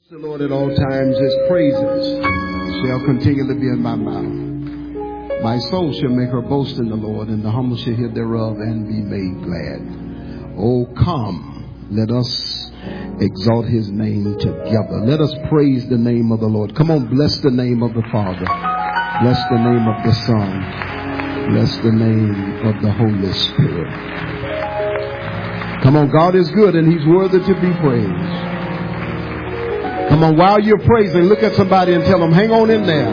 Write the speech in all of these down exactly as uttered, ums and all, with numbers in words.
The Lord at all times, his praises shall continually be in my mouth. My soul shall make her boast in the Lord, and the humble shall hear thereof and be made glad. Oh, come, let us exalt his name together. Let us praise the name of the Lord. Come on, bless the name of the Father. Bless the name of the Son. Bless the name of the Holy Spirit. Come on, God is good and he's worthy to be praised. Come on, while you're praising, look at somebody and tell them, hang on in there.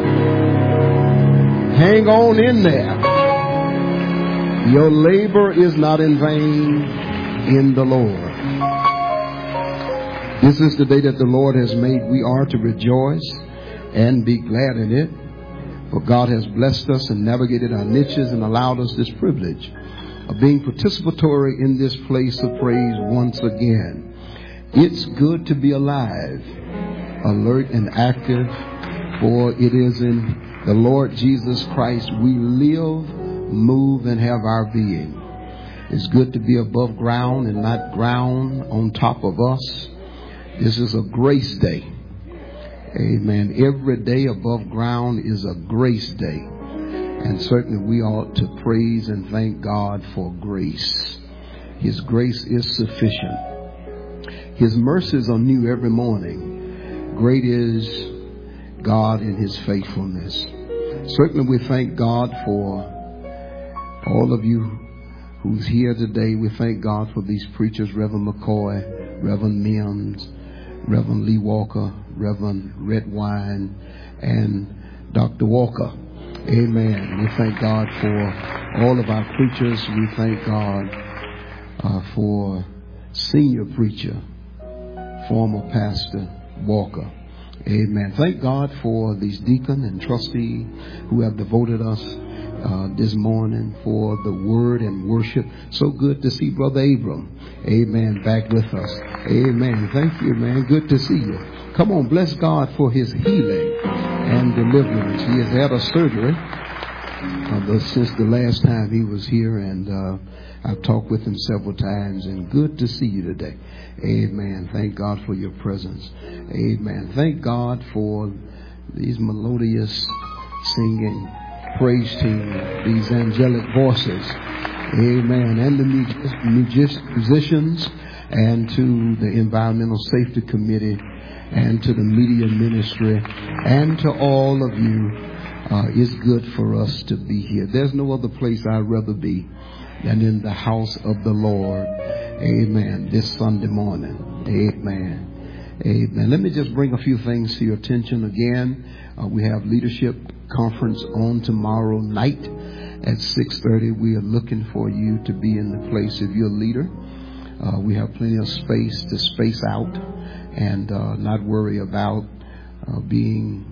Hang on in there. Your labor is not in vain in the Lord. This is the day that the Lord has made. We are to rejoice and be glad in it. For God has blessed us and navigated our niches and allowed us this privilege of being participatory in this place of praise once again. It's good to be alive, alert and active, for it is in the Lord Jesus Christ we live, move, and have our being. It's good to be above ground and not ground on top of us. This is a grace day. Amen. Every day above ground is a grace day. And certainly we ought to praise and thank God for grace. His grace is sufficient. His mercies are new every morning. Great is God in his faithfulness. Certainly we thank God for all of you who's here today. We thank God for these preachers, Reverend McCoy, Reverend Mims, Reverend Lee Walker, Reverend Redwine, and Doctor Walker. Amen. We thank God for all of our preachers. We thank God uh, for senior preacher, former pastor Walker. Amen. Thank God for these deacon and trustee who have devoted us uh, this morning for the word and worship. So good to see Brother Abram. Amen. Back with us. Amen. Thank you, man. Good to see you. Come on, bless God for his healing and deliverance. He has had a surgery uh, since the last time he was here, and uh, I've talked with him several times, and good to see you today. Amen. Thank God for your presence. Amen. Thank God for these melodious singing praise team, these angelic voices. Amen. And the musicians, and to the Environmental Safety Committee, and to the media ministry, and to all of you. Uh, it's good for us to be here. There's no other place I'd rather be than in the house of the Lord. Amen. This Sunday morning. Amen. Amen. Let me just bring a few things to your attention again. Uh, we have leadership conference on tomorrow night at six thirty. We are looking for you to be in the place of your leader. Uh, we have plenty of space to space out and uh, not worry about uh, being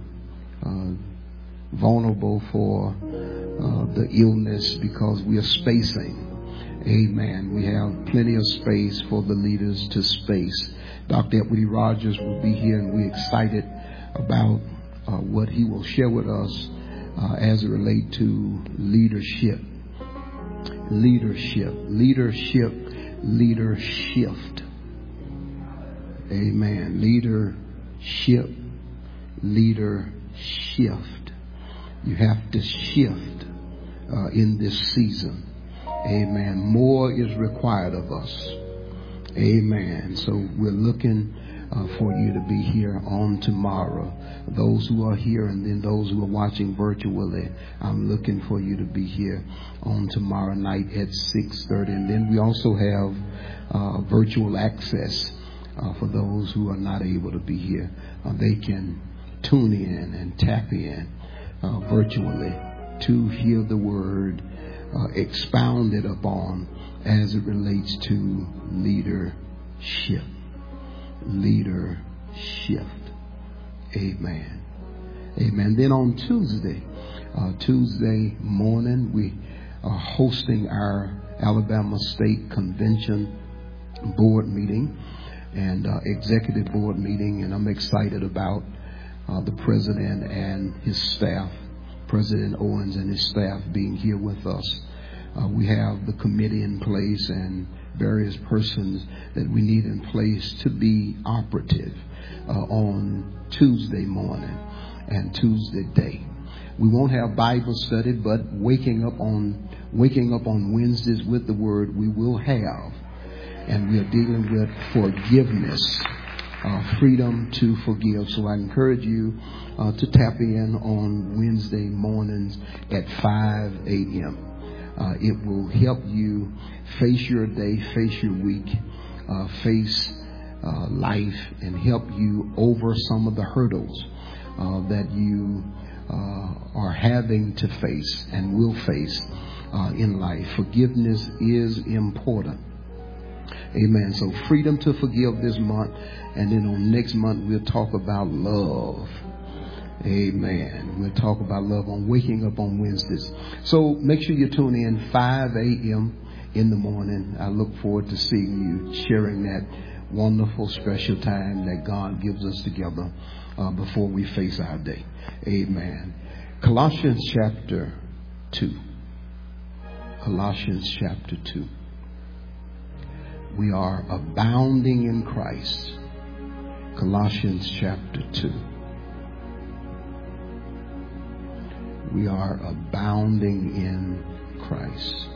uh, vulnerable for uh, the illness, because we are spacing. Amen. We have plenty of space for the leaders to space. Doctor Edward Rogers will be here, and we're excited about uh, what he will share with us uh, as it relates to leadership. Leadership. Leadership. Leader shift. Amen. Leadership. Leader shift. You have to shift uh, in this season. Amen. More is required of us. Amen. So we're looking uh, for you to be here on tomorrow. Those who are here and then those who are watching virtually, I'm looking for you to be here on tomorrow night at six thirty. And then we also have uh, virtual access uh, for those who are not able to be here. Uh, they can tune in and tap in uh, virtually to hear the word Uh, expounded upon as it relates to leadership. Leadership. Amen. Amen. Then on Tuesday, uh, Tuesday morning, we are hosting our Alabama State Convention board meeting and uh, executive board meeting, and I'm excited about uh, the president and his staff, President Owens and his staff, being here with us. Uh, we have the committee in place and various persons that we need in place to be operative. uh, on Tuesday morning and Tuesday day. We won't have Bible study, but waking up on waking up on Wednesdays with the Word we will have. And we are dealing with forgiveness, uh, freedom to forgive. So I encourage you uh, to tap in on Wednesday mornings at five a.m. Uh, it will help you face your day, face your week, uh, face uh, life, and help you over some of the hurdles uh, that you uh, are having to face and will face uh, in life. Forgiveness is important. Amen. So freedom to forgive this month, and then on next month we'll talk about love. Amen. We'll talk about love on Waking Up on Wednesdays. So make sure you tune in five a.m. in the morning. I look forward to seeing you, sharing that wonderful, special time that God gives us together uh, before we face our day. Amen. Colossians chapter two. Colossians chapter two. We are abounding in Christ. Colossians chapter two. We are abounding in Christ.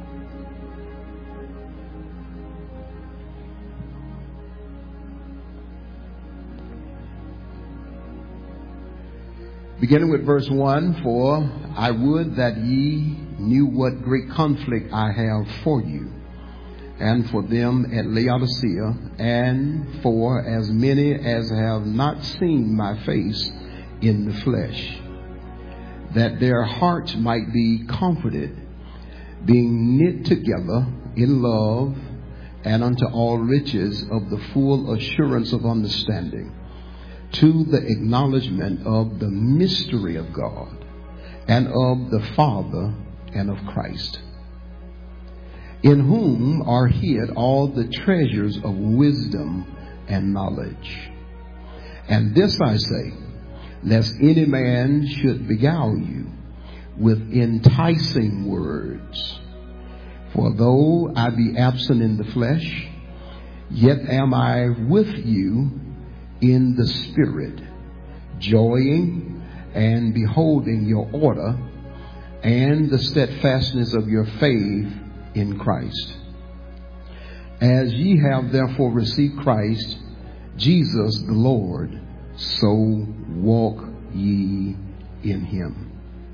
Beginning with verse one, for I would that ye knew what great conflict I have for you, and for them at Laodicea, and for as many as have not seen my face in the flesh, that their hearts might be comforted, being knit together in love, and unto all riches of the full assurance of understanding, to the acknowledgement of the mystery of God, and of the Father, and of Christ, in whom are hid all the treasures of wisdom and knowledge. And this I say, lest any man should beguile you with enticing words. For though I be absent in the flesh, yet am I with you in the Spirit, joying and beholding your order and the steadfastness of your faith in Christ. As ye have therefore received Christ, Jesus the Lord, so walk ye in him,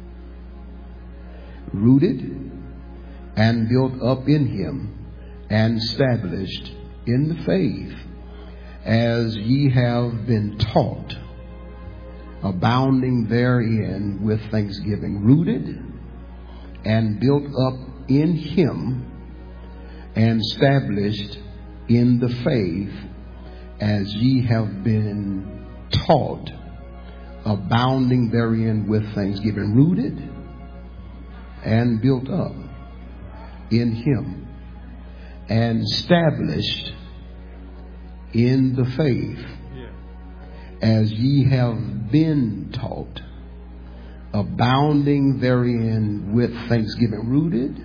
rooted and built up in him, and established in the faith, as ye have been taught, abounding therein with thanksgiving, rooted and built up in him, and established in the faith, as ye have been taught, abounding therein with thanksgiving, rooted and built up in him, and established in the faith, as ye have been taught, abounding therein with thanksgiving, rooted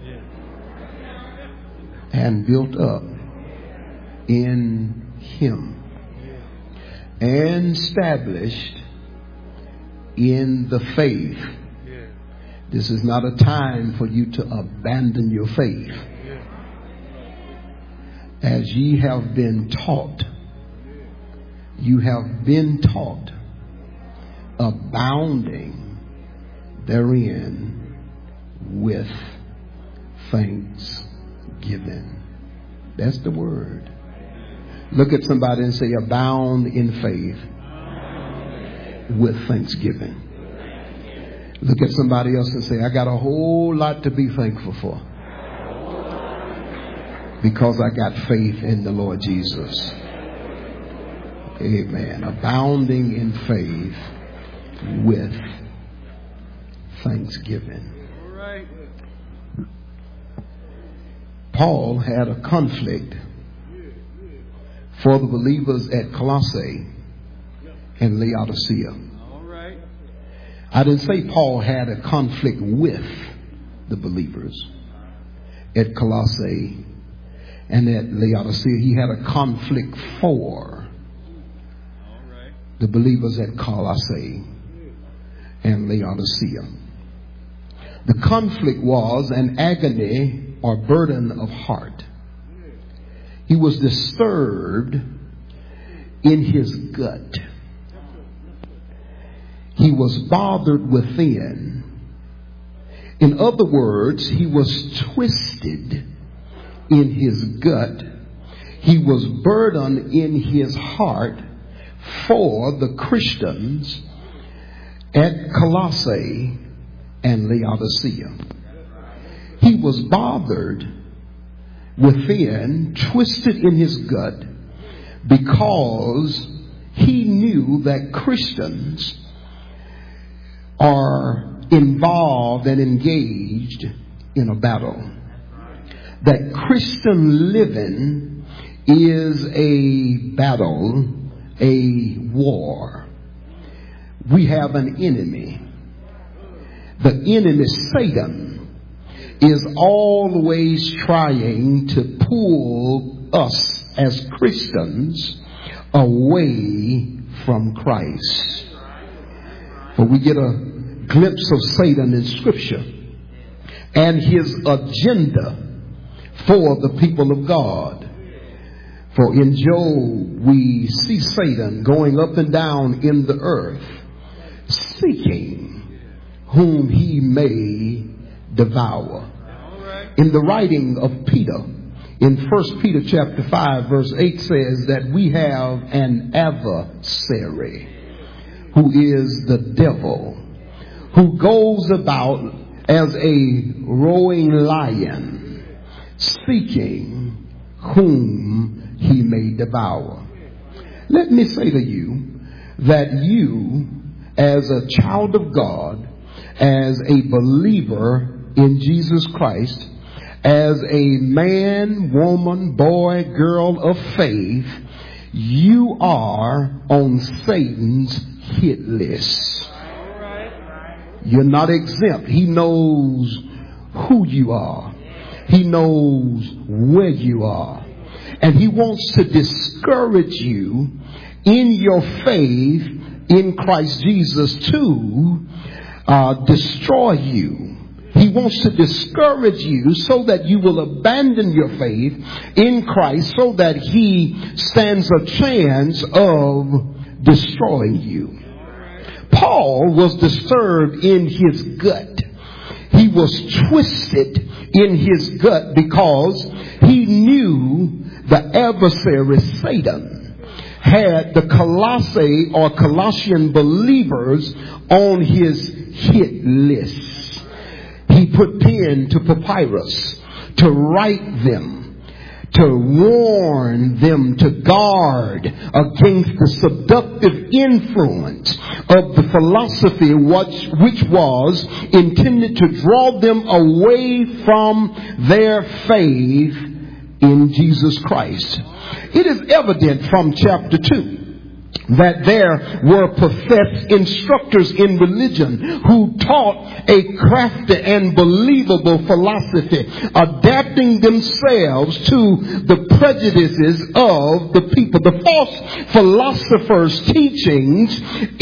and built up in him, and established in the faith. This is not a time for you to abandon your faith. As ye have been taught, you have been taught, abounding therein with thanksgiving. That's the word. Look at somebody and say, abound in faith with thanksgiving. Look at somebody else and say, I got a whole lot to be thankful for, because I got faith in the Lord Jesus. Amen. Abounding in faith with thanksgiving. Paul had a conflict for the believers at Colossae and Laodicea. I didn't say Paul had a conflict with the believers at Colossae and at Laodicea. He had a conflict for the believers at Colossae and Laodicea. The conflict was an agony or burden of heart. He was disturbed in his gut. He was bothered within. In other words, he was twisted in his gut. He was burdened in his heart for the Christians at Colossae and Laodicea. He was bothered within, twisted in his gut, because he knew that Christians are involved and engaged in a battle. That Christian living is a battle, a war. We have an enemy. The enemy, Satan, is always trying to pull us as Christians away from Christ. For we get a glimpse of Satan in Scripture and his agenda for the people of God. For in Job we see Satan going up and down in the earth, seeking whom he may devour. In the writing of Peter, in First Peter chapter five, verse eight says that we have an adversary who is the devil, who goes about as a roaring lion, seeking whom he may devour. Let me say to you that you, as a child of God, as a believer in Jesus Christ, as a man, woman, boy, girl of faith, you are on Satan's hit list. You're not exempt. He knows who you are. He knows where you are. And he wants to discourage you in your faith in Christ Jesus to uh, destroy you. He wants to discourage you so that you will abandon your faith in Christ, so that he stands a chance of destroying you. Paul was disturbed in his gut. He was twisted in his gut because he knew the adversary, Satan, had the Colossae or Colossian believers on his hit list. He put pen to papyrus to write them, to warn them to guard against the seductive influence of the philosophy which, which was intended to draw them away from their faith in Jesus Christ. It is evident from chapter two that there were professed instructors in religion who taught a crafty and believable philosophy, adapting themselves to the prejudices of the people. The false philosophers' teachings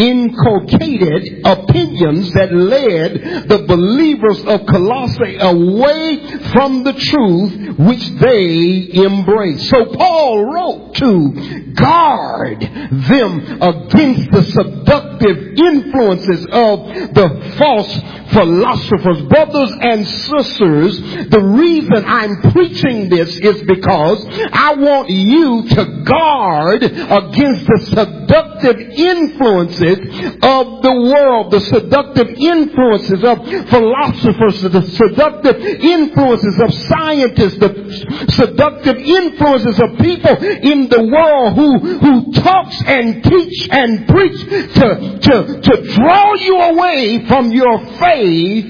inculcated opinions that led the believers of Colossae away from the truth which they embraced. So Paul wrote to guard them against the seductive influences of the false philosophers. Brothers and sisters, the reason I'm preaching this is because I want you to guard against the seductive influences of the world, the seductive influences of philosophers, the seductive influences of scientists, the seductive influences of people in the world who, who talks and teach and preach to, to, to draw you away from your faith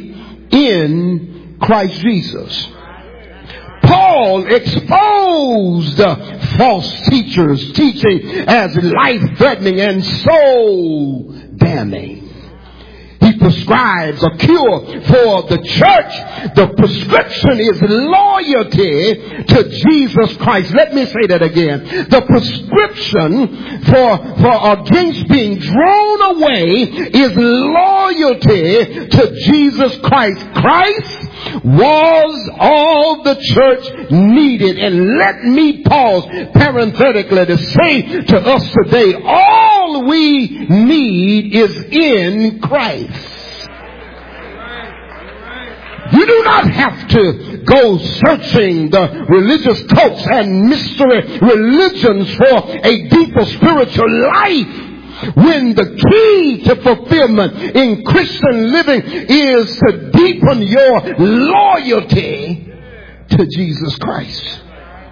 in Christ Jesus. Paul exposed false teachers teaching as life-threatening and soul damning. He prescribes a cure for the church. The prescription is loyalty to Jesus Christ. Let me say that again. The prescription for, for against being drawn away is loyalty to Jesus Christ. Christ was all the church needed. And let me pause parenthetically to say to us today, all we need is in Christ. You do not have to go searching the religious cults and mystery religions for a deeper spiritual life, when the key to fulfillment in Christian living is to deepen your loyalty to Jesus Christ.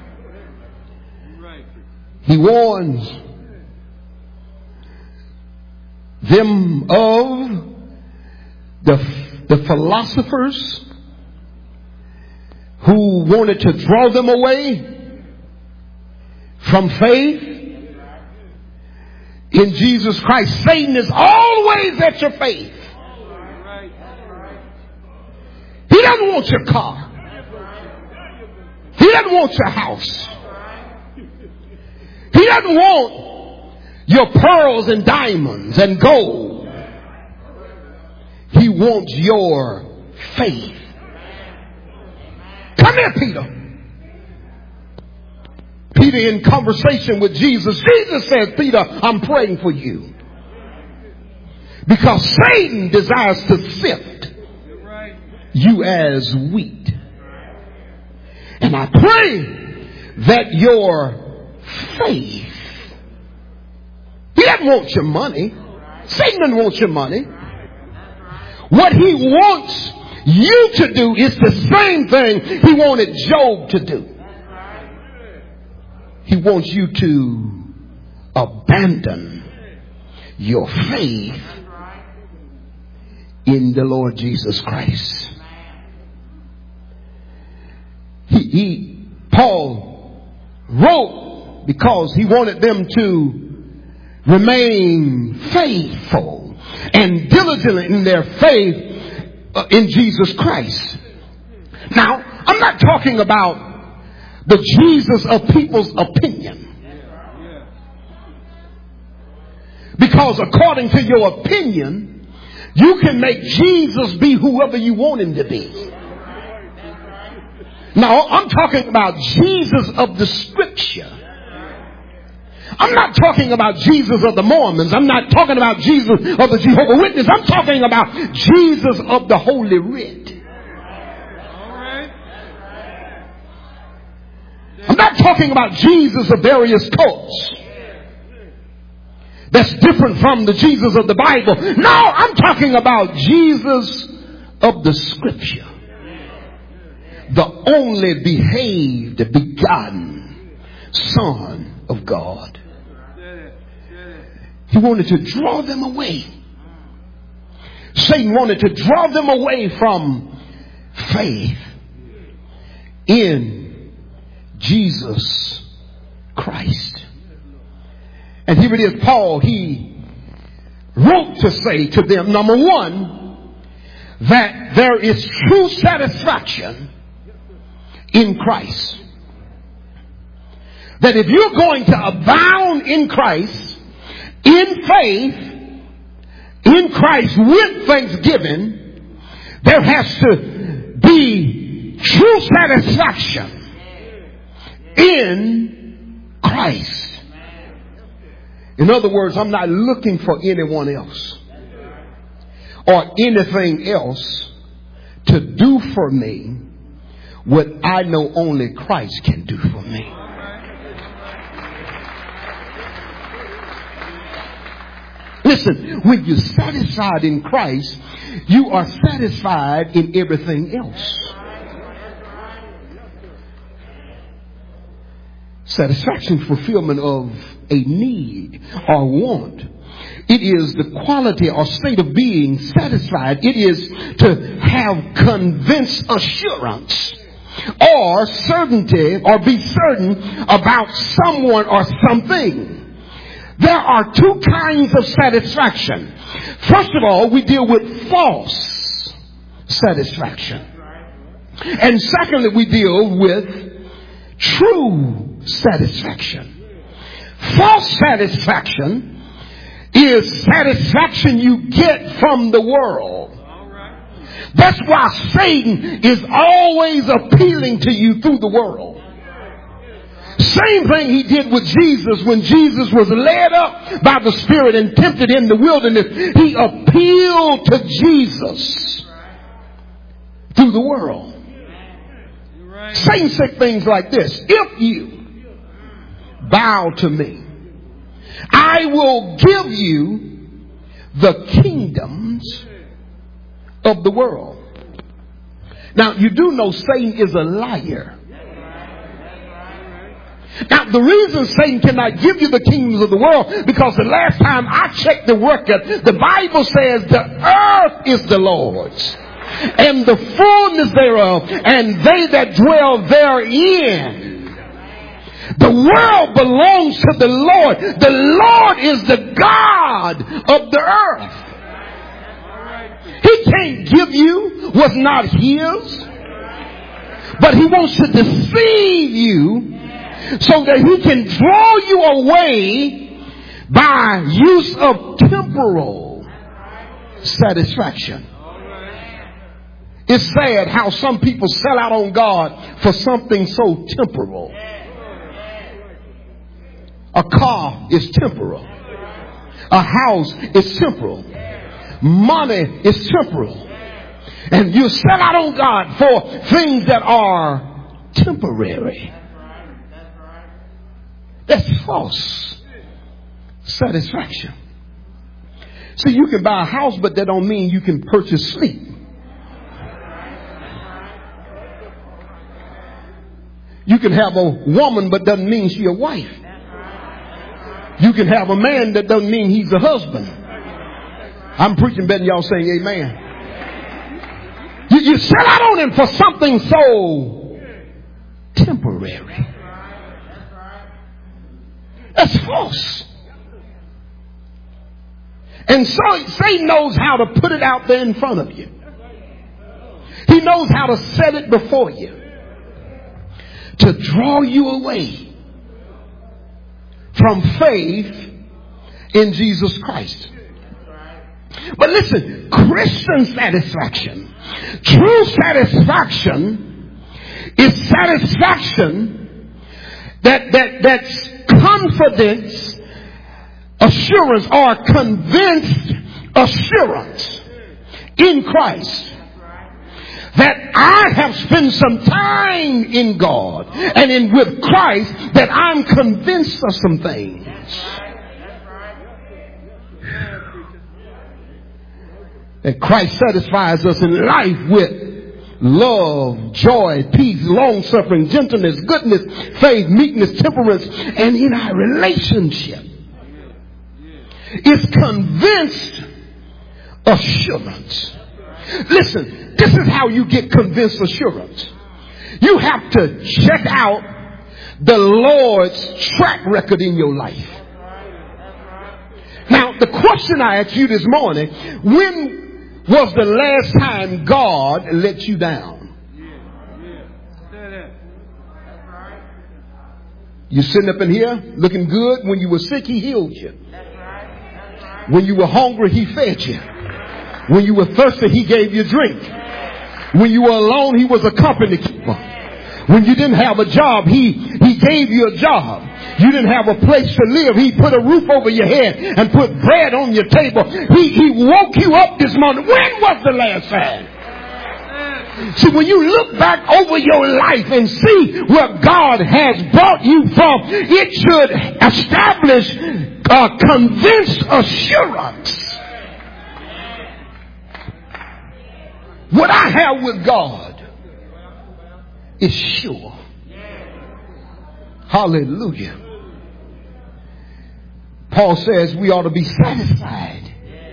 He warns them of the, the philosophers who wanted to draw them away from faith in Jesus Christ. Satan is always at your faith. He doesn't want your car. He doesn't want your house. He doesn't want your pearls and diamonds and gold. He wants your faith. Come here, Peter. Peter in conversation with Jesus. Jesus said, Peter, I'm praying for you. Because Satan desires to sift you as wheat. And I pray that your faith. He doesn't want your money. Satan doesn't want your money. What he wants you to do is the same thing he wanted Job to do. He wants you to abandon your faith in the Lord Jesus Christ. He, he, Paul wrote because he wanted them to remain faithful and diligent in their faith uh, in Jesus Christ. Now, I'm not talking about the Jesus of people's opinion. Because according to your opinion, you can make Jesus be whoever you want him to be. Now, I'm talking about Jesus of the Scripture. I'm not talking about Jesus of the Mormons. I'm not talking about Jesus of the Jehovah's Witnesses. I'm talking about Jesus of the Holy Writ. I'm not talking about Jesus of various cults. That's different from the Jesus of the Bible. No, I'm talking about Jesus of the Scripture. The only behaved, begotten Son of God. He wanted to draw them away. Satan wanted to draw them away from faith in Jesus Christ. And here it is, Paul, he wrote to say to them, number one, that there is true satisfaction in Christ. That if you're going to abound in Christ, in faith, in Christ with thanksgiving, there has to be true satisfaction in Christ. In other words, I'm not looking for anyone else or anything else to do for me what I know only Christ can do for me. Listen, when you're satisfied in Christ, you are satisfied in everything else. Satisfaction, fulfillment of a need or want. It is the quality or state of being satisfied. It is to have convinced assurance or certainty or be certain about someone or something There are two kinds of satisfaction. First of all, we deal with false satisfaction. And secondly, we deal with true satisfaction. False satisfaction is satisfaction you get from the world. That's why Satan is always appealing to you through the world. Same thing he did with Jesus when Jesus was led up by the Spirit and tempted in the wilderness. He appealed to Jesus through the world. Satan said things like this: if you bow to me, I will give you the kingdoms of the world. Now, you do know Satan is a liar. Now, the reason Satan cannot give you the kingdoms of the world, because the last time I checked the record, the Bible says the earth is the Lord's, and the fullness thereof, and they that dwell therein. The world belongs to the Lord. The Lord is the God of the earth. He can't give you what's not his, but he wants to deceive you so that he can draw you away by use of temporal satisfaction. It's sad how some people sell out on God for something so temporal. A car is temporal. A house is temporal. Money is temporal. And you sell out on God for things that are temporary. That's false satisfaction. See, you can buy a house, but that don't mean you can purchase sleep. You can have a woman, but doesn't mean she's a wife. You can have a man, that doesn't mean he's a husband. I'm preaching better than y'all saying amen. You, you sell out on him for something so temporary. That's false. And so Satan knows how to put it out there in front of you. He knows how to set it before you to draw you away from faith in Jesus Christ. But listen, Christian satisfaction, true satisfaction, is satisfaction that that that's confidence, assurance, or convinced assurance in Christ. That I have spent some time in God and in with Christ, that I'm convinced of some things. That Christ satisfies us in life with love, joy, peace, long-suffering, gentleness, goodness, faith, meekness, temperance, and in our relationship. It's convinced assurance. Listen, this is how you get convinced assurance. You have to check out the Lord's track record in your life. Now, the question I asked you this morning: when was the last time God let you down? You sitting up in here looking good. When you were sick, he healed you. When you were hungry, he fed you. When you were thirsty, he gave you drink. When you were alone, he was a company keeper. When you didn't have a job, he, he gave you a job. You didn't have a place to live, he put a roof over your head and put bread on your table. He, he woke you up this morning. When was the last time? See, when you look back over your life and see where God has brought you from, it should establish a convinced assurance. What I have with God is sure. Hallelujah. Paul says we ought to be satisfied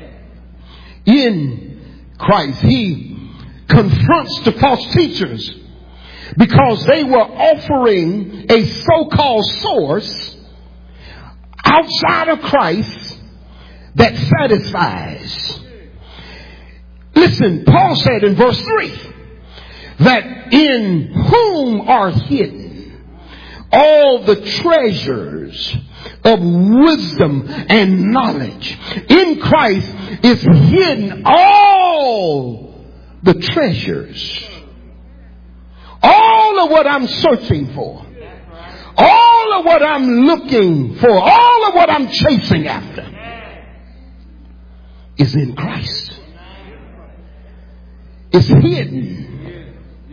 in Christ. He confronts the false teachers because they were offering a so-called source outside of Christ that satisfies. Listen, Paul said in verse three that in whom are hidden all the treasures of wisdom and knowledge. In Christ is hidden all the treasures. All of what I'm searching for. All of what I'm looking for. All of what I'm chasing after is in Christ. It's hidden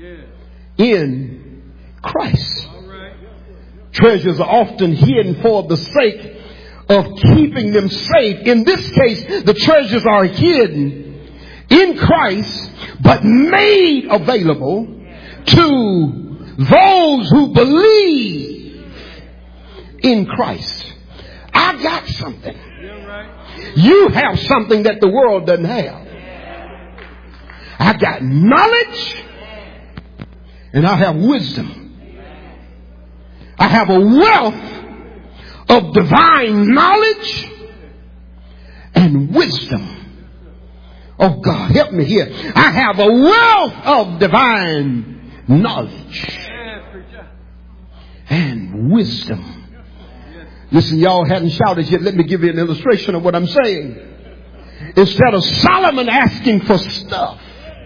in Christ. Treasures are often hidden for the sake of keeping them safe. In this case, the treasures are hidden in Christ, but made available to those who believe in Christ. I got something. You have something that the world doesn't have. I got knowledge and I have wisdom. I have a wealth of divine knowledge and wisdom. Oh God, help me here. I have a wealth of divine knowledge and wisdom. Listen, y'all hadn't shouted yet. Let me give you an illustration of what I'm saying. Instead of Solomon asking for stuff,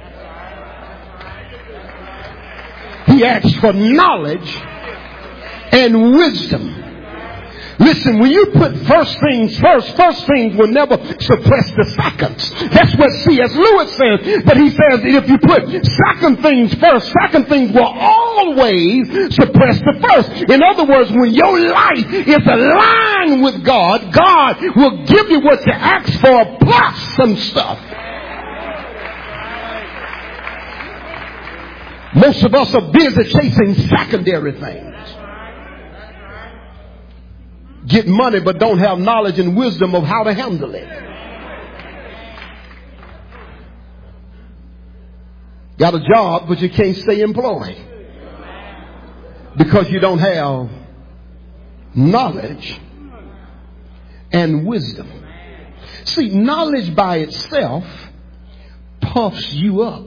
he asked for knowledge and wisdom. Listen, when you put first things first, first things will never suppress the seconds. That's what C S Lewis says. But he says that if you put second things first, second things will always suppress the first. In other words, when your life is aligned with God, God will give you what you ask for plus some stuff. Most of us are busy chasing secondary things. Get money but don't have knowledge and wisdom of how to handle it. Got a job but you can't stay employed because you don't have knowledge and wisdom. See, knowledge by itself puffs you up,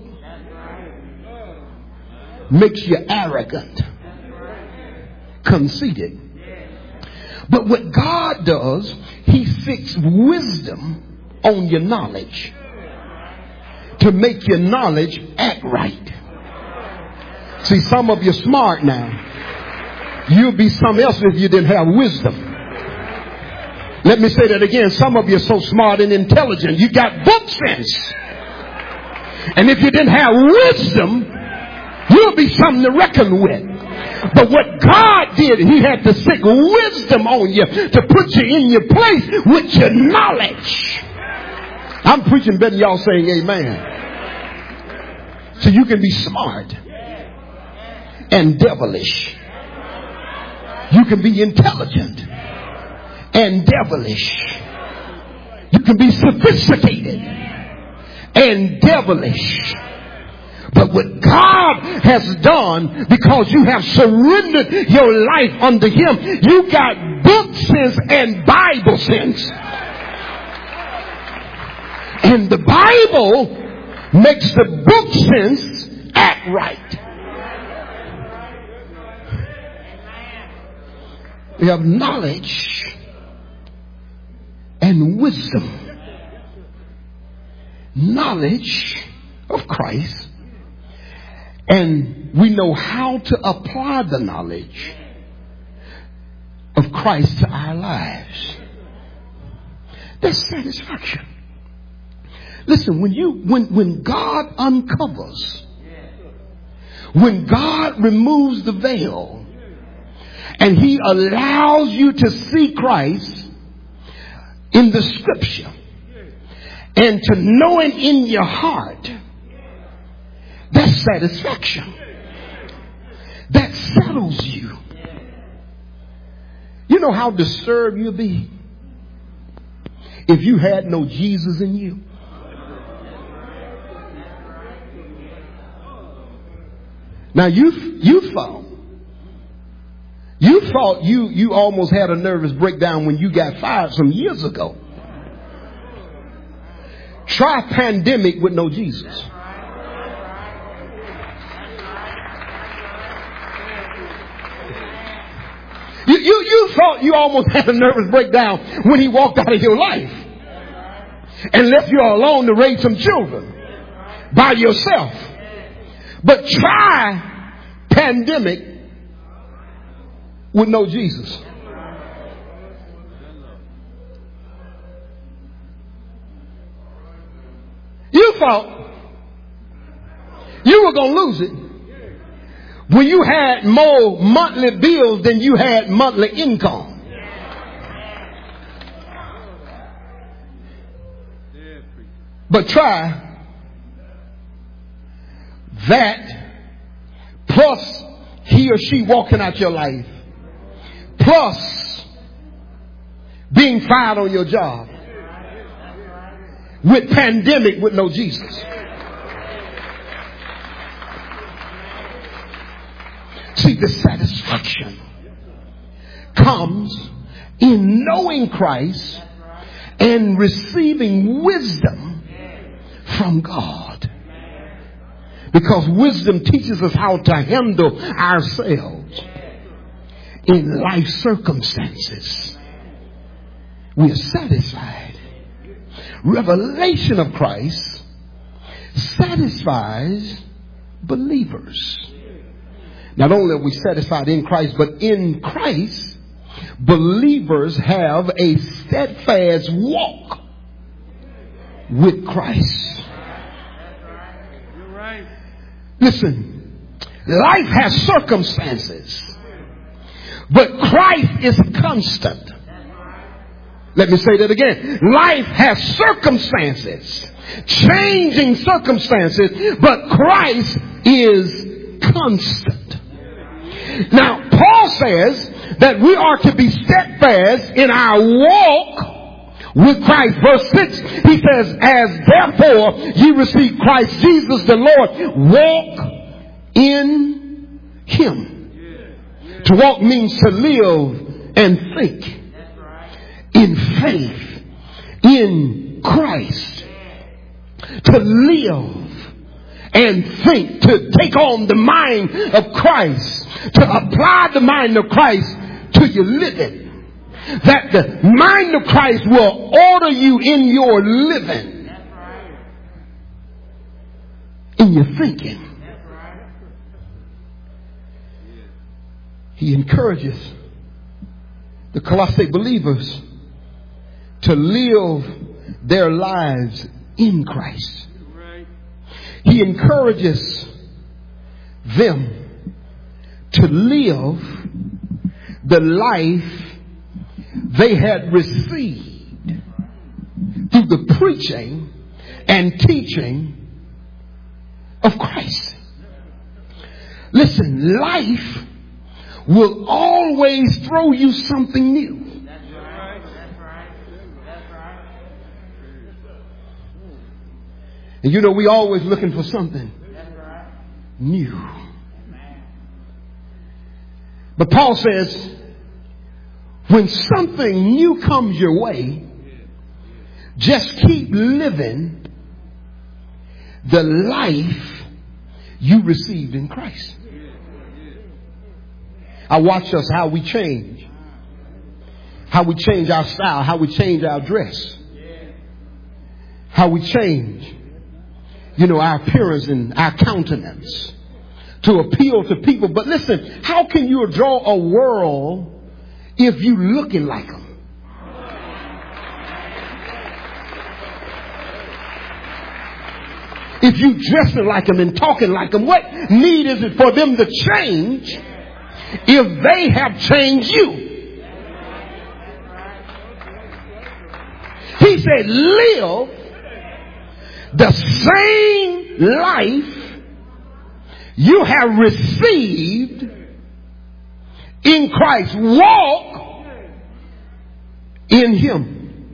makes you arrogant, conceited. But what God does, he fixes wisdom on your knowledge to make your knowledge act right. See, some of you smart now. You'll be something else if you didn't have wisdom. Let me say that again. Some of you are so smart and intelligent. You got book sense. And if you didn't have wisdom, you'll be something to reckon with. But what God did, he had to stick wisdom on you to put you in your place with your knowledge. I'm preaching better than y'all saying amen. So you can be smart and devilish. You can be intelligent and devilish. You can be sophisticated and devilish. But what God has done, because you have surrendered your life unto him, you got book sense and Bible sense. And the Bible makes the book sense act right. We have knowledge and wisdom. Knowledge of Christ. And we know how to apply the knowledge of Christ to our lives. That's satisfaction. Listen, when you when when God uncovers, when God removes the veil, and he allows you to see Christ in the scripture, and to know him in your heart, that's satisfaction. That settles you. You know how disturbed you'll be if you had no Jesus in you. Now you you found you You thought you, you almost had a nervous breakdown when you got fired some years ago. Try pandemic with no Jesus. You, you, you thought you almost had a nervous breakdown when he walked out of your life and left you alone to raise some children by yourself. But try pandemic with no Jesus. You thought you were going to lose it when you had more monthly bills than you had monthly income. But try that plus he or she walking out your life, plus being fired on your job, with pandemic with no Jesus. See, the satisfaction comes in knowing Christ and receiving wisdom from God. Because wisdom teaches us how to handle ourselves in life circumstances. We are satisfied. Revelation of Christ satisfies believers. Not only are we satisfied in Christ, but in Christ, believers have a steadfast walk with Christ. Listen, life has circumstances, but Christ is constant. Let me say that again. Life has circumstances, changing circumstances, but Christ is constant. Now, Paul says that we are to be steadfast in our walk with Christ. Verse six, he says, as therefore ye receive Christ Jesus the Lord, walk in him. To walk means to live and think in faith in Christ. To live and think, to take on the mind of Christ, to apply the mind of Christ to your living. That the mind of Christ will order you in your living, in your thinking. He encourages the Colossae believers to live their lives in Christ. He encourages them to live the life they had received through the preaching and teaching of Christ. Listen, life will always throw you something new. And you know, we always looking for something new. But Paul says, when something new comes your way, just keep living the life you received in Christ. I watch us how we change. How we change our style, how we change our dress. How we change, you know, our appearance and our countenance to appeal to people. But listen, how can you draw a world if you looking like them? If you dressing like them and talking like them, what need is it for them to change if they have changed you? He said, live the same life you have received in Christ. Walk in him.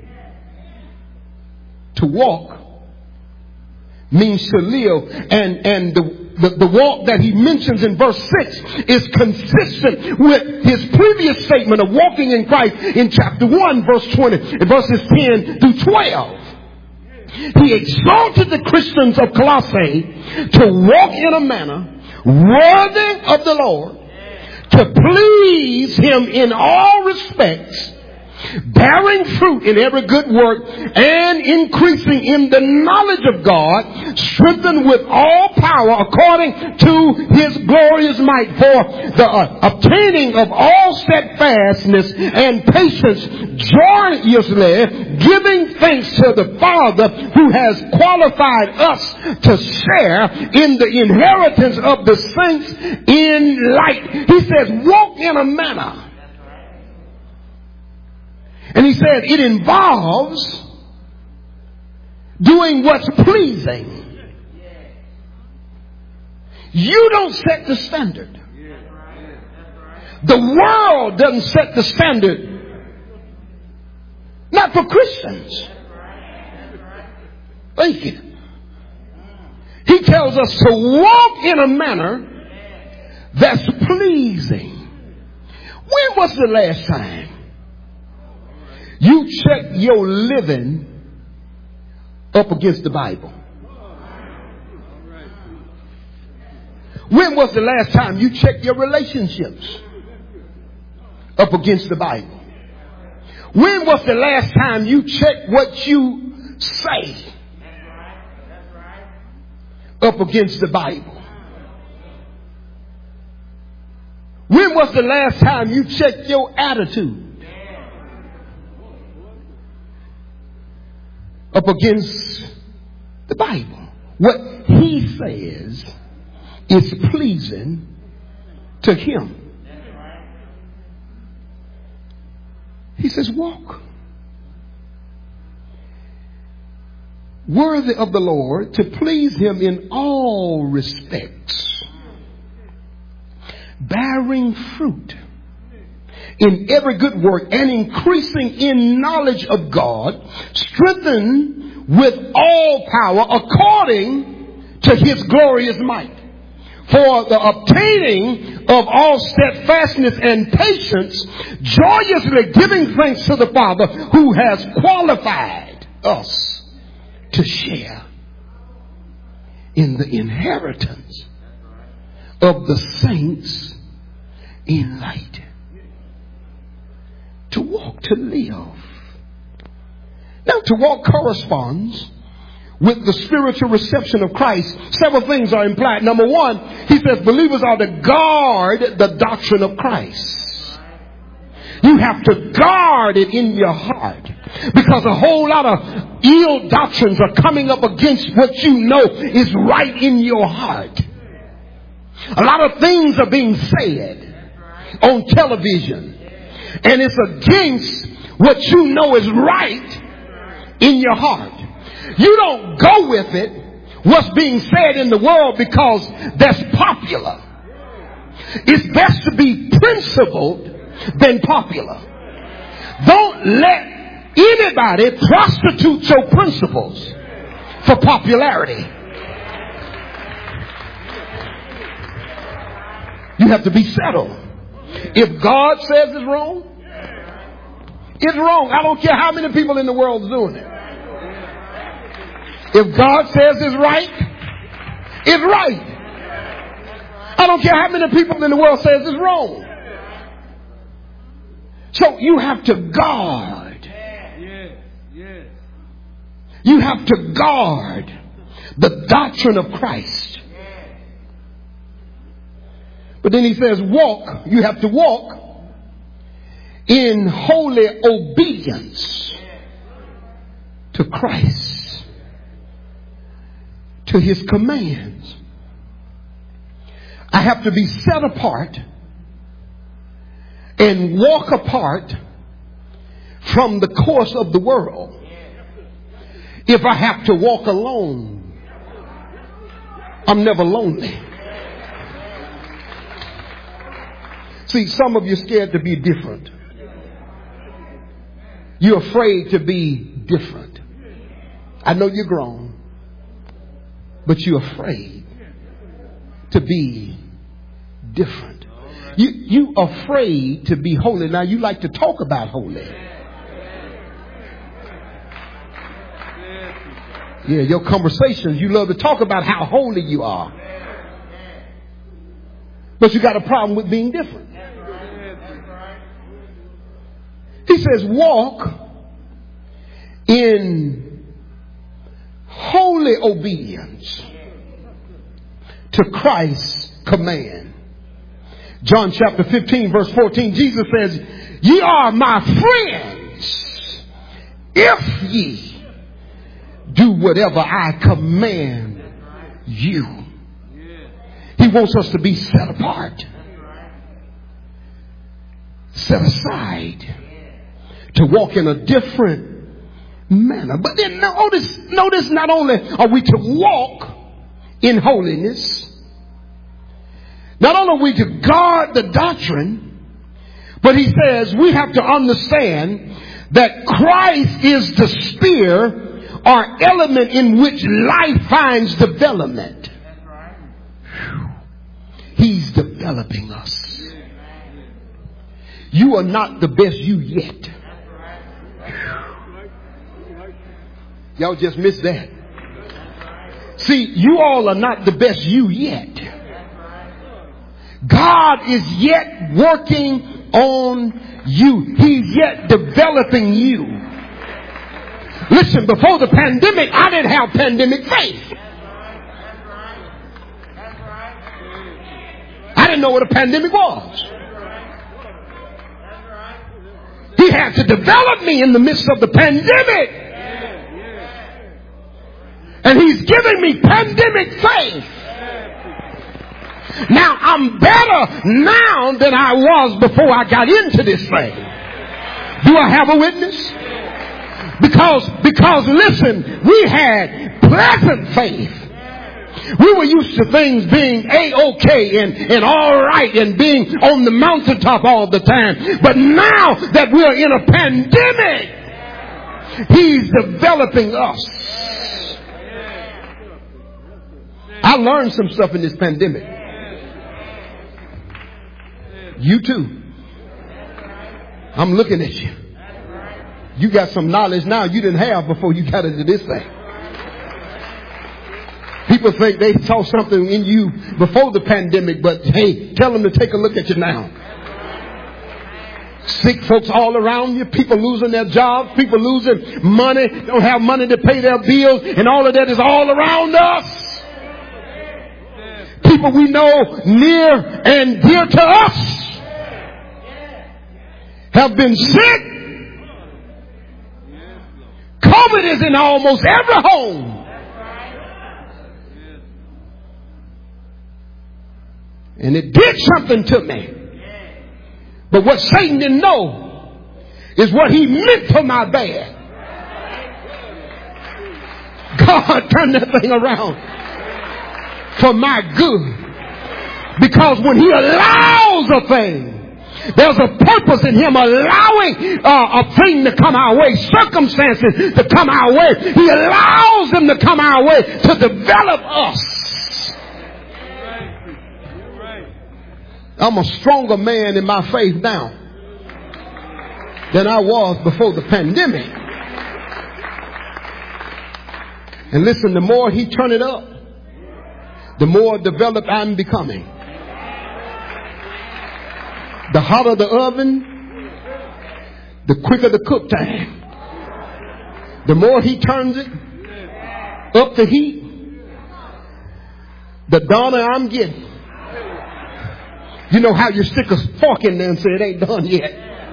To walk means to live, and and the the, the walk that he mentions in verse six is consistent with his previous statement of walking in Christ in chapter one, verse twenty, and verses ten through twelve. He exalted the Christians of Colossae to walk in a manner worthy of the Lord, to please him in all respects, bearing fruit in every good work and increasing in the knowledge of God, strengthened with all power according to his glorious might, for the uh, obtaining of all steadfastness and patience, joyously giving thanks to the Father who has qualified us to share in the inheritance of the saints in light. He says, walk in a manner. And he said it involves doing what's pleasing. You don't set the standard. The world doesn't set the standard. Not for Christians. Thank you. He tells us to walk in a manner that's pleasing. When was the last time you check your living up against the Bible? When was the last time you checked your relationships up against the Bible? When was the last time you checked what you say up against the Bible? When was the last time you checked your attitude up against the Bible? What he says is pleasing to him. He says, walk worthy of the Lord, to please him in all respects, bearing fruit in every good work and increasing in knowledge of God, strengthened with all power according to his glorious might, for the obtaining of all steadfastness and patience, joyously giving thanks to the Father who has qualified us to share in the inheritance of the saints in light. To walk, to live. Now, to walk corresponds with the spiritual reception of Christ. Several things are implied. Number one, he says believers are to guard the doctrine of Christ. You have to guard it in your heart, because a whole lot of ill doctrines are coming up against what you know is right in your heart. A lot of things are being said on television, and it's against what you know is right in your heart. You don't go with it, what's being said in the world, because that's popular. It's best to be principled than popular. Don't let anybody prostitute your principles for popularity. You have to be settled. If God says it's wrong, it's wrong. I don't care how many people in the world are doing it. If God says it's right, it's right. I don't care how many people in the world says it's wrong. So you have to guard. You have to guard the doctrine of Christ. But then he says walk. You have to walk in holy obedience to Christ, to his commands. I have to be set apart and walk apart from the course of the world. If I have to walk alone, I'm never lonely. See, some of you are scared to be different. You're afraid to be different. I know you're grown, but you're afraid. to be different. You, you afraid to be holy. Now you like to talk about holy. Yeah, your conversations, you love to talk about how holy you are. But you got a problem with being different. He says, walk in holy obedience to Christ's command. John chapter fifteen, verse fourteen, Jesus says, ye are my friends if ye do whatever I command you. He wants us to be set apart, set aside, to walk in a different manner. But then notice, notice not only are we to walk in holiness, not only are we to guard the doctrine, but he says we have to understand that Christ is the spear or element in which life finds development. He's developing us. You are not the best you yet. Y'all just missed that. See, you all are not the best you yet. God is yet working on you. He's yet developing you. Listen, before the pandemic, I didn't have pandemic faith. I didn't know what a pandemic was. He had to develop me in the midst of the pandemic. And he's giving me pandemic faith. Now, I'm better now than I was before I got into this thing. Do I have a witness? Because, because listen, we had pleasant faith. We were used to things being A-okay and, and all right and being on the mountaintop all the time. But now that we're in a pandemic, he's developing us. I learned some stuff in this pandemic. You too. I'm looking at you. You got some knowledge now you didn't have before you got into this thing. People think they saw something in you before the pandemic, but hey, tell them to take a look at you now. Sick folks all around you, people losing their jobs, people losing money, don't have money to pay their bills, and all of that is all around us. People we know near and dear to us have been sick. COVID is in almost every home. And it did something to me. But what Satan didn't know is what he meant for my bad. God turned that thing around for my good. Because when he allows a thing, there's a purpose in him allowing uh, a thing to come our way, circumstances to come our way. He allows them to come our way to develop us. I'm a stronger man in my faith now than I was before the pandemic. And listen, the more he turn it up, the more developed I'm becoming. The hotter the oven, the quicker the cook time. The more he turns it up the heat, the donner I'm getting. You know how you stick a fork in there and say it ain't done yet.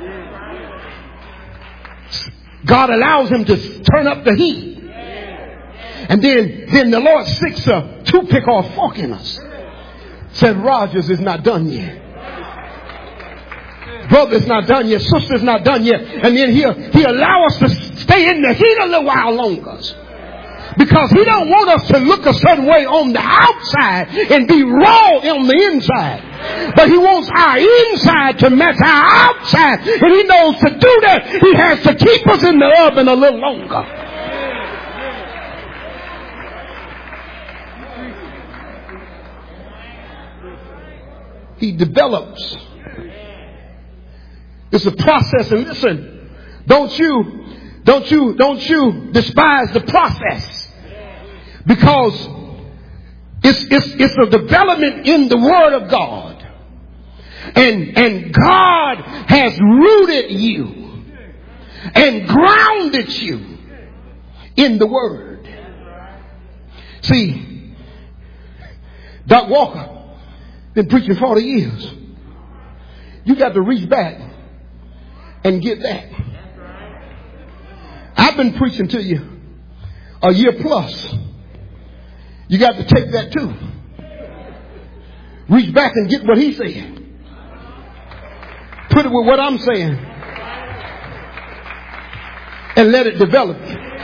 God allows him to turn up the heat. And then, then the Lord sticks a toothpick or a fork in us. Said, Rogers is not done yet. Brother's not done yet. Sister's not done yet. And then he'll, he'll allow us to stay in the heat a little while longer. Because he don't want us to look a certain way on the outside and be raw on the inside. But he wants our inside to match our outside. And he knows to do that, he has to keep us in the oven a little longer. He develops. It's a process. And listen, don't you, don't you, don't you despise the process, because it's, it's, it's a development in the Word of God. And, and God has rooted you and grounded you in the Word. See, Doc Walker been preaching forty years. You got to reach back and get that. I've been preaching to you a year plus. You got to take that too. Reach back and get what he said. Put it with what I'm saying. And let it develop.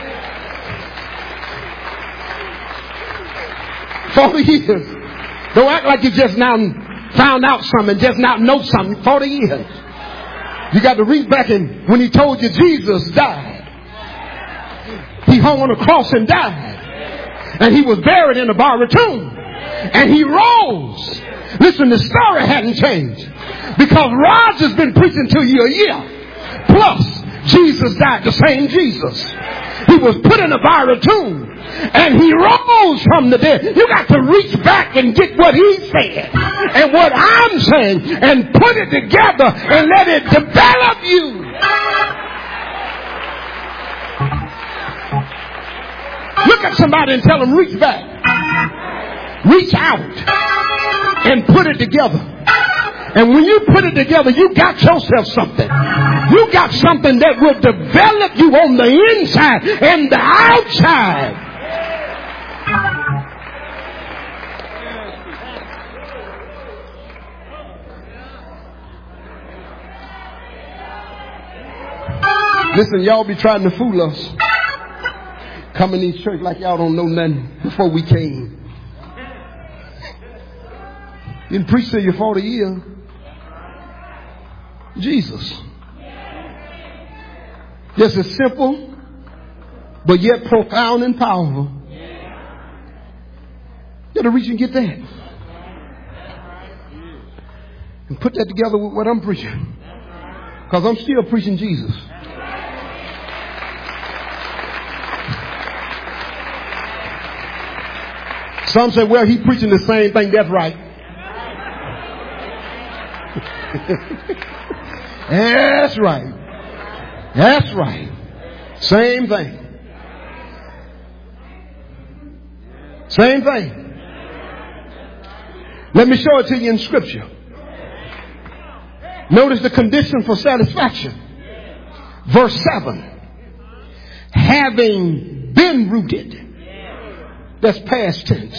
forty years. Don't act like you just now found out something, just now know something. forty years. You got to reach back, and when he told you Jesus died, he hung on a cross and died. And he was buried in a borrowed tomb. And he rose. Listen, the story hadn't changed. Because Roger's been preaching to you a year. Plus, Jesus died, the same Jesus. He was put in a borrowed tomb. And he rose from the dead. You got to reach back and get what he said and what I'm saying and put it together and let it develop you. Look at somebody and tell them, reach back. Reach out and put it together. And when you put it together, you got yourself something. You got something that will develop you on the inside and the outside. Listen, y'all be trying to fool us. Coming in church like y'all don't know nothing before we came. Didn't preach to you forty years. Jesus. Just as simple, but yet profound and powerful. You got to reach and get that. And put that together with what I'm preaching. Because I'm still preaching Jesus. Some say, well, he's preaching the same thing. That's right. That's right. That's right. Same thing. Same thing. Let me show it to you in Scripture. Notice the condition for satisfaction. Verse seven. Having been rooted. That's past tense.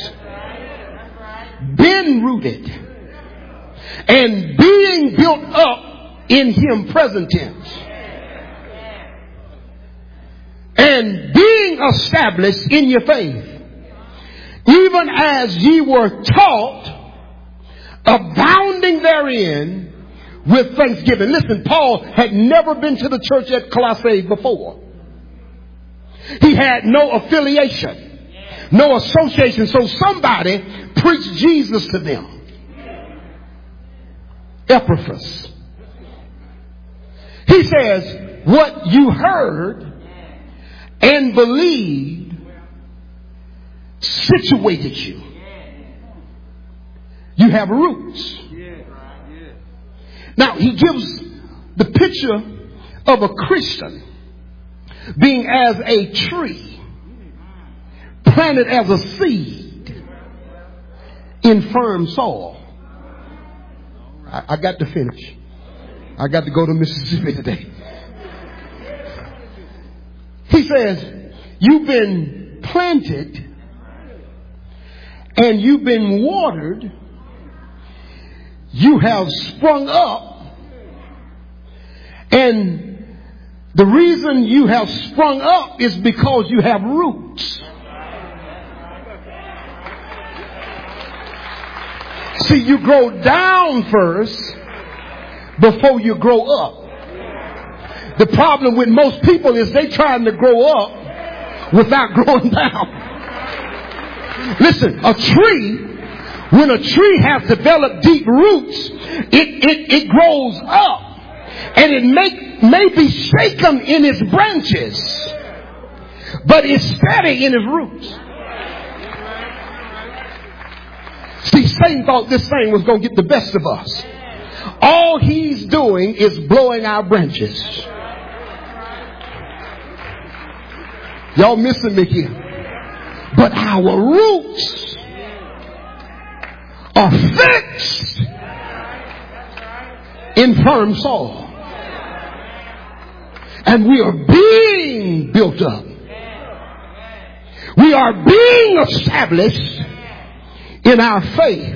Been rooted. And being built up in him, present tense. And being established in your faith. Even as ye were taught, abounding therein with thanksgiving. Listen, Paul had never been to the church at Colossae before. He had no affiliation. No association. So somebody preached Jesus to them. Epaphras. He says, what you heard and believed situated you. You have roots. Now he gives the picture of a Christian being as a tree. Planted as a seed in firm soil. I, I got to finish. I got to go to Mississippi today. He says, you've been planted and you've been watered. You have sprung up. And the reason you have sprung up is because you have roots. See, you grow down first before you grow up. The problem with most people is they trying to grow up without growing down. Listen, a tree When a tree has developed deep roots, it, it, it grows up and it may, may be shaken in its branches, but it's steady in its roots. See, Satan thought this thing was going to get the best of us. All he's doing is blowing our branches. Y'all missing me here. But our roots are fixed in firm soil. And we are being built up. We are being established in our faith.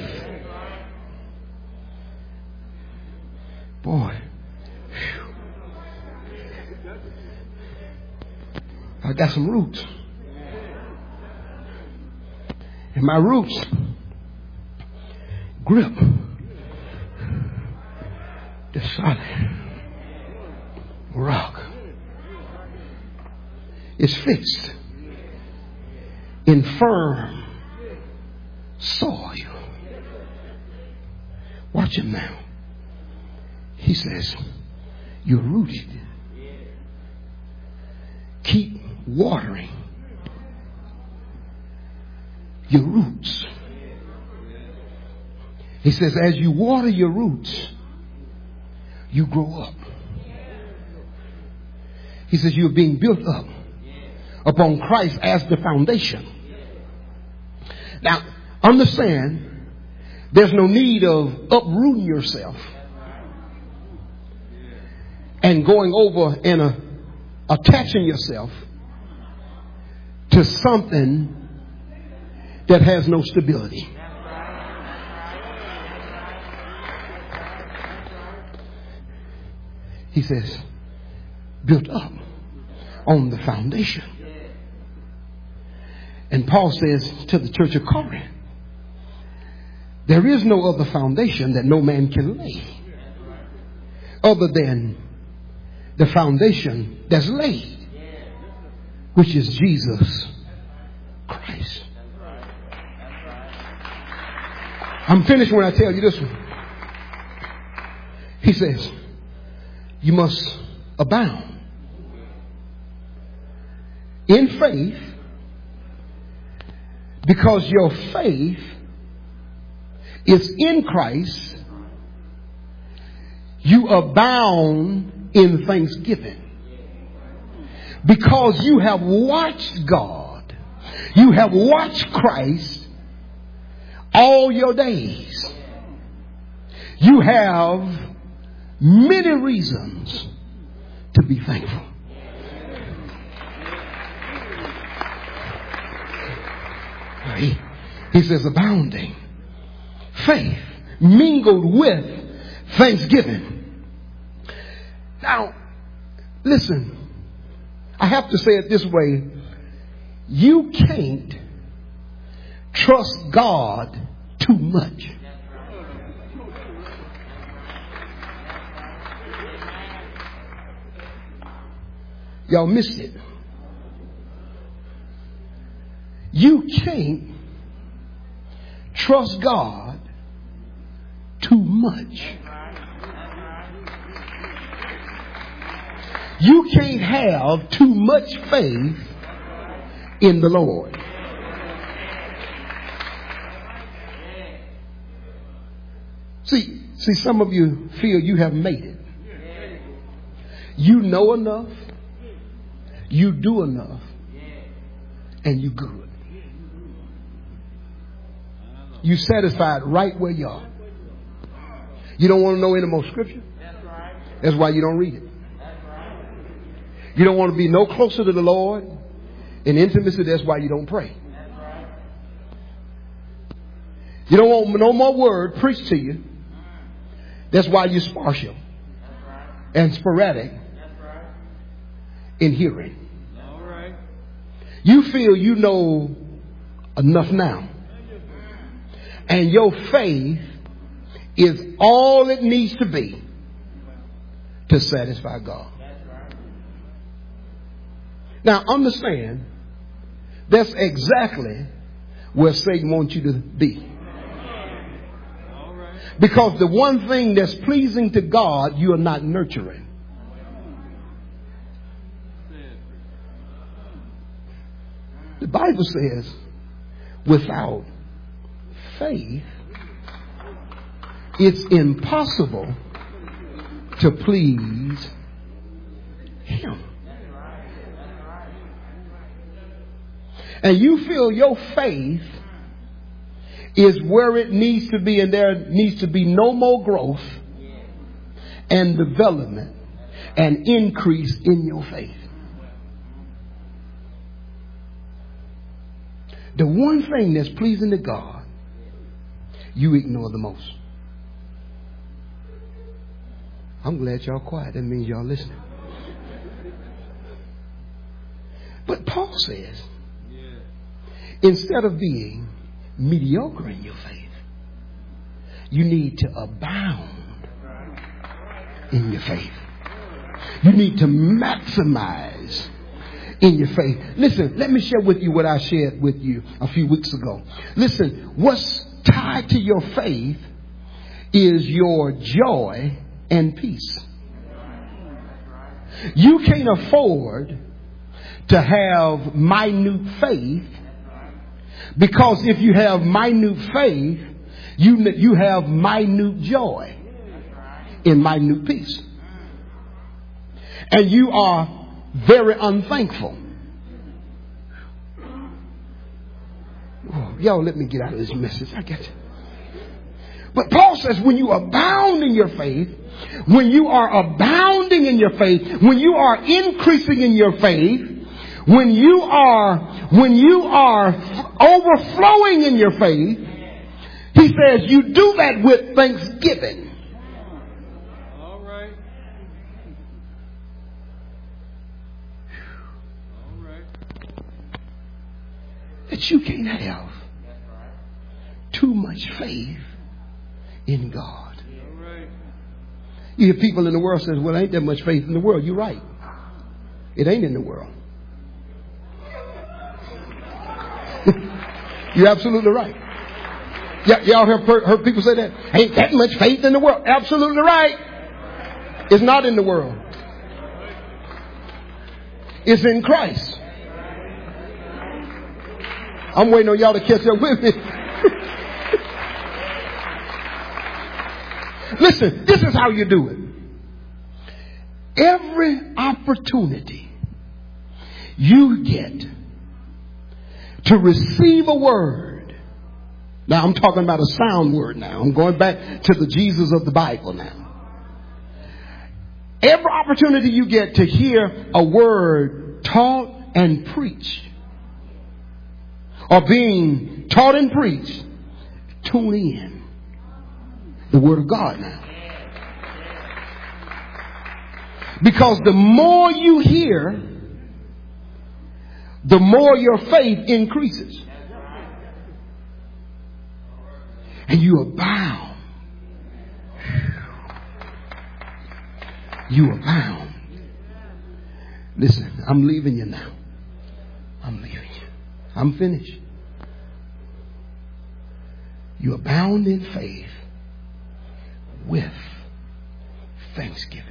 Boy, whew. I got some roots. And my roots grip the solid rock. It's fixed in firm soil. Watch him now. He says, you're rooted. Keep watering your roots. He says, as you water your roots, you grow up. He says, you're being built up upon Christ as the foundation. Now, understand, there's no need of uprooting yourself and going over and uh, attaching yourself to something that has no stability. He says, built up on the foundation. And Paul says to the church of Corinth, there is no other foundation that no man can lay other than the foundation that's laid, which is Jesus Christ. I'm finished when I tell you this one. He says, you must abound in faith, because your faith is in Christ. You abound in thanksgiving because you have watched God. You have watched Christ all your days. You have many reasons to be thankful. He, he says abounding faith mingled with thanksgiving. Now, listen, I have to say it this way. You can't trust God too much. Y'all missed it. You can't trust God too much. You can't have too much faith in the Lord. See, see, some of you feel you have made it. You know enough, you do enough, and you good. You satisfied right where you are. You don't want to know any more scripture? That's why you don't read it. You don't want to be no closer to the Lord in intimacy. That's why you don't pray. You don't want no more word preached to you. That's why you're partial and sporadic in hearing. You feel you know enough now. And your faith is all it needs to be to satisfy God. Now understand, that's exactly where Satan wants you to be. Because the one thing that's pleasing to God, you are not nurturing. The Bible says, without faith, it's impossible to please Him. And you feel your faith is where it needs to be, and there needs to be no more growth and development and increase in your faith. The one thing that's pleasing to God, you ignore the most. I'm glad y'all quiet. That means y'all listening. But Paul says, instead of being mediocre in your faith, you need to abound in your faith. You need to maximize in your faith. Listen, let me share with you what I shared with you a few weeks ago. Listen, what's tied to your faith is your joy and peace. You can't afford to have minute faith, because if you have minute faith, you, you have minute joy in minute peace. And you are very unthankful. Oh, y'all, let me get out of this message. I get you. But Paul says when you abound in your faith, when you are abounding in your faith, when you are increasing in your faith, when you are, when you are overflowing in your faith, he says you do that with thanksgiving. All right. All right. That you can't have too much faith in God. All right. You hear people in the world says, well, ain't that much faith in the world. You're right. It ain't in the world. You're absolutely right. Y- y'all have heard, heard people say that? Ain't that much faith in the world. Absolutely right. It's not in the world. It's in Christ. I'm waiting on y'all to catch up with me. Listen, this is how you do it. Every opportunity you get to receive a word. Now I'm talking about a sound word now. I'm going back to the Jesus of the Bible now. Every opportunity you get to hear a word taught and preached, or being taught and preached, tune in. The Word of God now. Because the more you hear, the more your faith increases. And you abound. You abound. Listen, I'm leaving you now. I'm leaving you. I'm finished. You abound in faith with thanksgiving.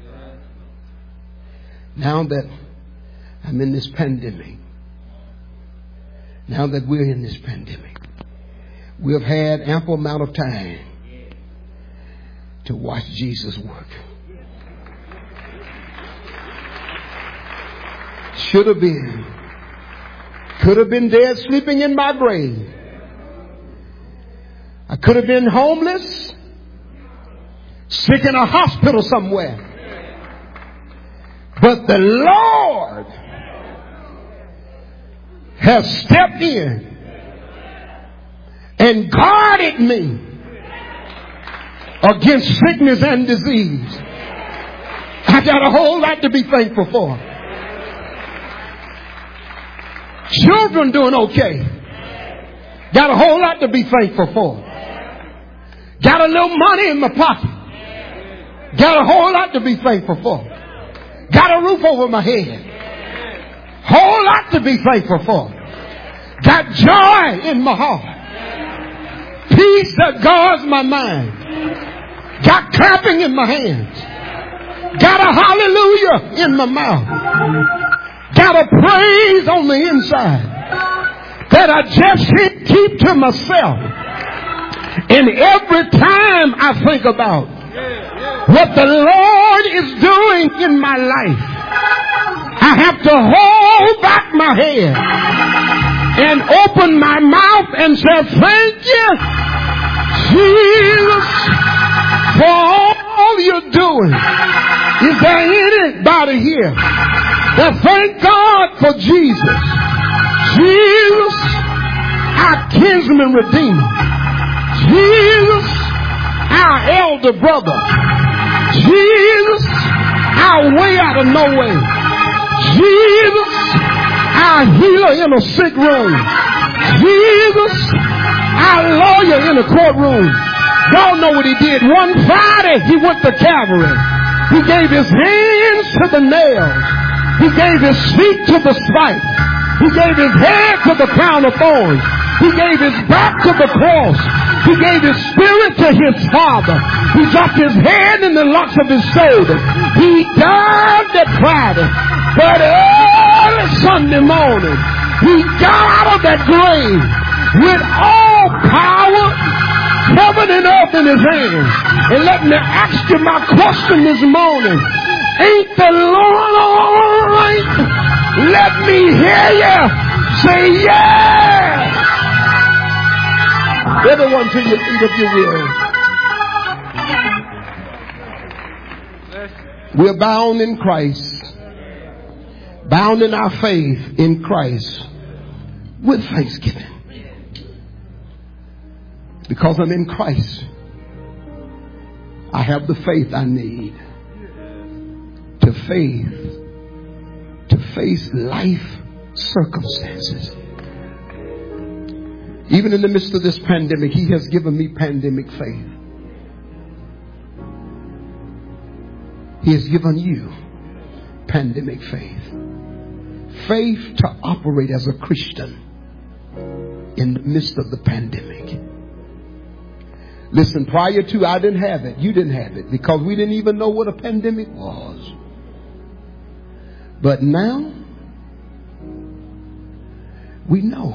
Now that I'm in this pandemic, now that we're in this pandemic, we have had ample amount of time to watch Jesus work. Should have been, could have been dead sleeping in my grave. I could have been homeless, sick in a hospital somewhere. But the Lord has stepped in and guarded me against sickness and disease. I got a whole lot to be thankful for. Children doing okay. Got a whole lot to be thankful for. Got a little money in my pocket. Got a whole lot to be thankful for. Got a roof over my head. Whole lot to be thankful for. Got joy in my heart. Peace that guards my mind. Got clapping in my hands. Got a hallelujah in my mouth. Got a praise on the inside that I just can't keep to myself. And every time I think about what the Lord is doing in my life, I have to hold back my head and open my mouth and say, thank you, Jesus, for all you're doing. Is there anybody here that thank God for Jesus? Jesus, our kinsman redeemer. Jesus, our elder brother. Jesus, our way out of no way. Jesus, our healer in a sick room. Jesus, our lawyer in a courtroom. Y'all know what he did. One Friday, he went to Calvary. He gave his hands to the nails. He gave his feet to the spike. He gave his head to the crown of thorns. He gave his back to the cross. He gave his spirit to his Father. He dropped his head in the locks of his shoulders. He died that Friday. But early Sunday morning, he got out of that grave with all power, heaven and earth in his hands. And let me ask you my question this morning. Ain't the Lord all right? Let me hear you say yeah. Everyone to your feet if you will. We're bound in Christ. Bound in our faith in Christ with thanksgiving. Because I'm in Christ, I have the faith I need to faith, to face life circumstances. Even in the midst of this pandemic, he has given me pandemic faith. He has given you pandemic faith. Faith to operate as a Christian in the midst of the pandemic. Listen, prior to, I didn't have it. You didn't have it because we didn't even know what a pandemic was. But now, we know.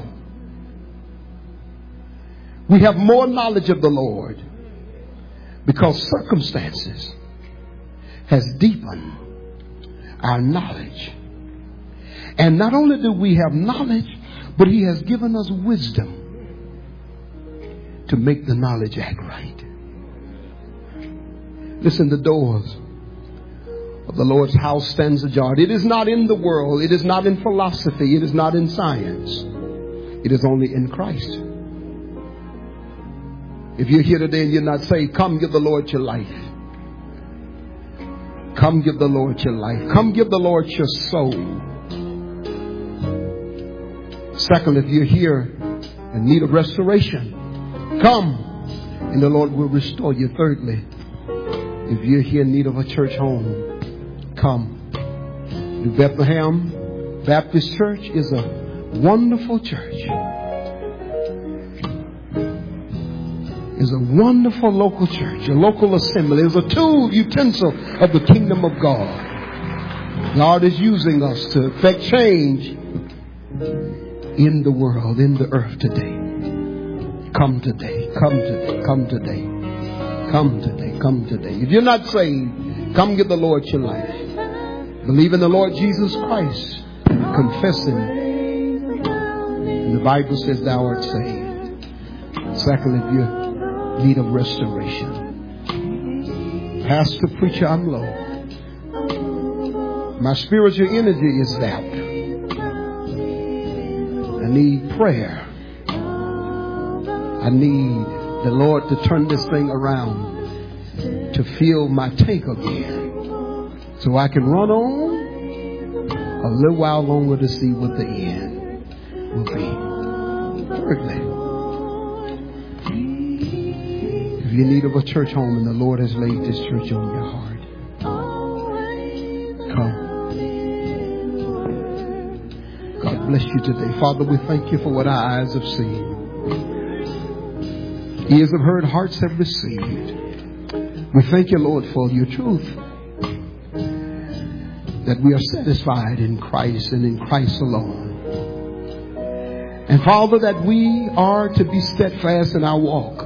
We have more knowledge of the Lord because circumstances has deepened our knowledge. And not only do we have knowledge, but he has given us wisdom to make the knowledge act right. Listen, the doors of the Lord's house stands ajar. It is not in the world. It is not in philosophy. It is not in science. It is only in Christ. If you're here today and you're not saved, come give the Lord your life. Come give the Lord your life. Come give the Lord your soul. Second, if you're here in need of restoration, come and the Lord will restore you. Thirdly, if you're here in need of a church home, come. New Bethlehem Baptist Church is a wonderful church. Is a wonderful local church, a local assembly. Is a tool, utensil of the kingdom of God. God is using us to effect change in the world, in the earth today. Come today, come today, come today, come today, come today. If you're not saved, come give the Lord your life. Believe in the Lord Jesus Christ. Confess Him. And the Bible says thou art saved. Secondly, if you're need of restoration. Pastor, preacher, I'm low. My spiritual energy is zapped. I need prayer. I need the Lord to turn this thing around to fill my tank again so I can run on a little while longer to see what the end will be. Thirdly, you need of a church home and the Lord has laid this church on your heart, come. God bless you today. Father, we thank you for what our eyes have seen. Ears have heard, hearts have received. We thank you, Lord, for your truth, that we are satisfied in Christ and in Christ alone. And Father, that we are to be steadfast in our walk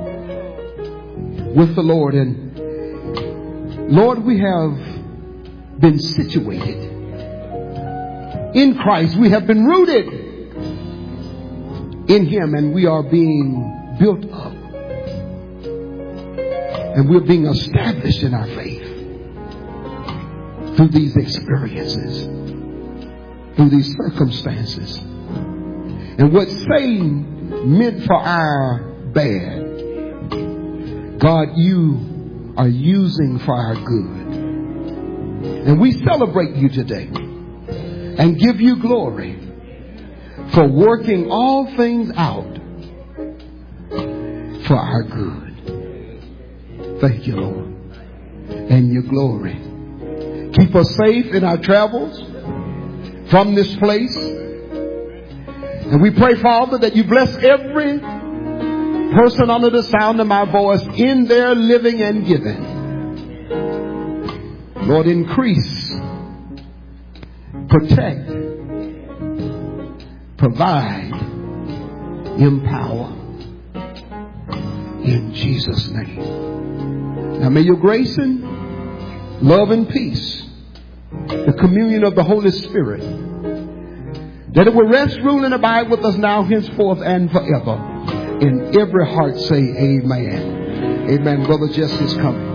with the Lord. And Lord, we have been situated in Christ. We have been rooted in Him, and we are being built up. And we're being established in our faith through these experiences, through these circumstances. And what Satan meant for our bad, God, you are using for our good. And we celebrate you today and give you glory for working all things out for our good. Thank you, Lord, and your glory. Keep us safe in our travels from this place. And we pray, Father, that you bless every person under the sound of my voice in their living and giving. Lord, increase, protect, provide, empower. In Jesus' name. Now may your grace and love and peace, the communion of the Holy Spirit, that it will rest, rule, and abide with us now, henceforth, and forever. In every heart say amen. Amen. Brother Jesse's coming.